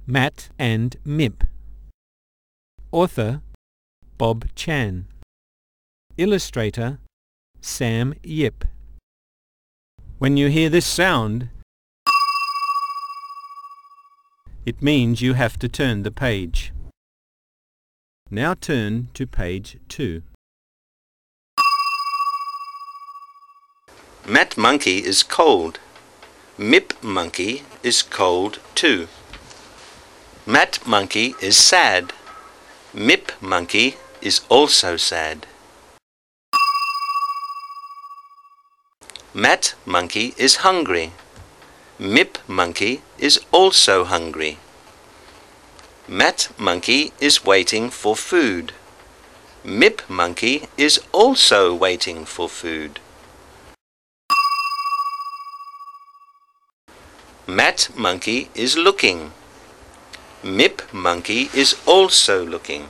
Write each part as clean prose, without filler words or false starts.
Matt and Mip. Author Bob Chan. Illustrator Sam Yip. When you hear this sound, it means you have to turn the page. Now turn to page 2. Matt Monkey is cold. Mip Monkey is cold too. Matt Monkey is sad. Mip Monkey is also sad. Matt Monkey is hungry. Mip Monkey is also hungry. Matt Monkey is waiting for food. Mip Monkey is also waiting for food. Matt Monkey is looking. Mip Monkey is also looking.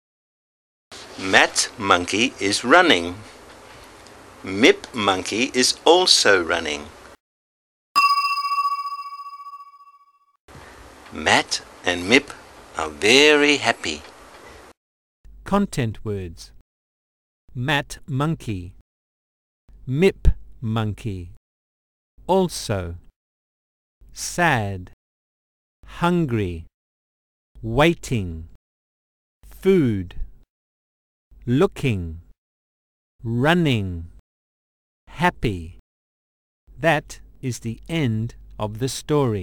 Matt Monkey is running. Mip Monkey is also running. Matt and Mip are very happy. Content words. Matt Monkey. Mip Monkey. Also. Sad. Hungry. Waiting. Food. Looking. Running. Happy. That is the end of the story.